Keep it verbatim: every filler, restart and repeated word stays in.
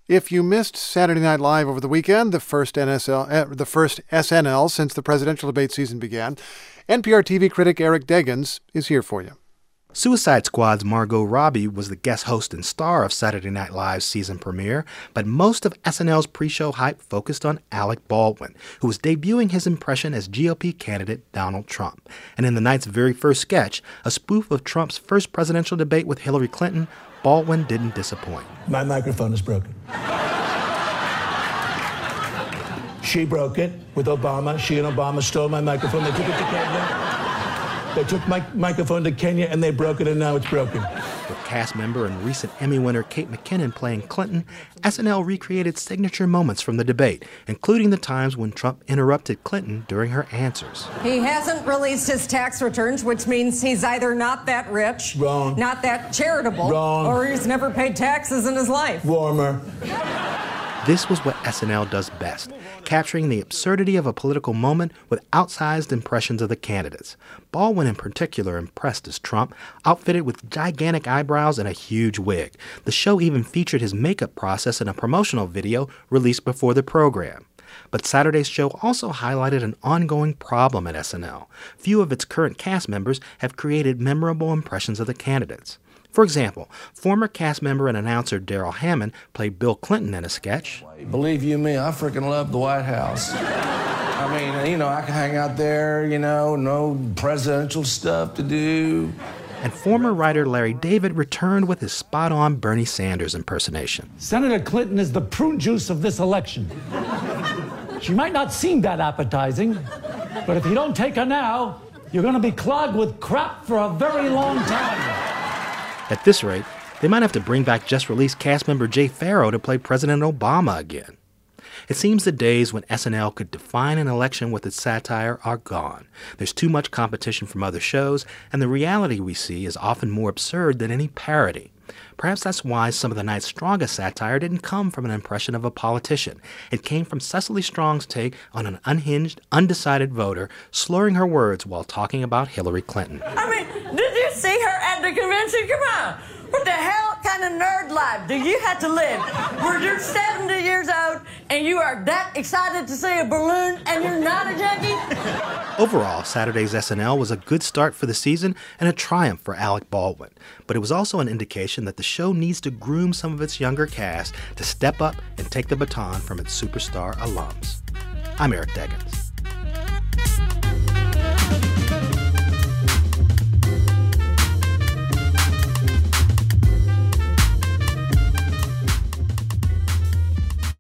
If you missed Saturday Night Live over the weekend, the first N S L, uh, the first S N L since the presidential debate season began, N P R T V critic Eric Deggans is here for you. Suicide Squad's Margot Robbie was the guest host and star of Saturday Night Live's season premiere, but most of S N L's pre-show hype focused on Alec Baldwin, who was debuting his impression as G O P candidate Donald Trump. And in the night's very first sketch, a spoof of Trump's first presidential debate with Hillary Clinton, Baldwin didn't disappoint. My microphone is broken. She broke it with Obama. She and Obama stole my microphone. They took it to Kenya. They took my microphone to Kenya and they broke it, and now it's broken. With cast member and recent Emmy winner Kate McKinnon playing Clinton, S N L recreated signature moments from the debate, including the times when Trump interrupted Clinton during her answers. He hasn't released his tax returns, which means he's either not that rich, Wrong. not that charitable, Wrong. or he's never paid taxes in his life. Warmer. This was what S N L does best, capturing the absurdity of a political moment with outsized impressions of the candidates. Baldwin in particular impressed as Trump, outfitted with gigantic eyebrows and a huge wig. The show even featured his makeup process in a promotional video released before the program. But Saturday's show also highlighted an ongoing problem at S N L. Few of its current cast members have created memorable impressions of the candidates. For example, former cast member and announcer Darrell Hammond played Bill Clinton in a sketch. Believe you me, I freaking love the White House. I mean, you know, I can hang out there, you know, no presidential stuff to do. And former writer Larry David returned with his spot-on Bernie Sanders impersonation. Senator Clinton is the prune juice of this election. She might not seem that appetizing, but if you don't take her now, you're going to be clogged with crap for a very long time. At this rate, they might have to bring back just-released cast member Jay Pharoah to play President Obama again. It seems the days when S N L could define an election with its satire are gone. There's too much competition from other shows, and the reality we see is often more absurd than any parody. Perhaps that's why some of the night's strongest satire didn't come from an impression of a politician. It came from Cecily Strong's take on an unhinged, undecided voter slurring her words while talking about Hillary Clinton. I mean, did you see her at the convention? Come on. What the hell kind of nerd life do you have to live where you're seventy years old and you are that excited to see a balloon and you're not a junkie? Overall, Saturday's S N L was a good start for the season and a triumph for Alec Baldwin. But it was also an indication that the show needs to groom some of its younger cast to step up and take the baton from its superstar alums. I'm Eric Deggans.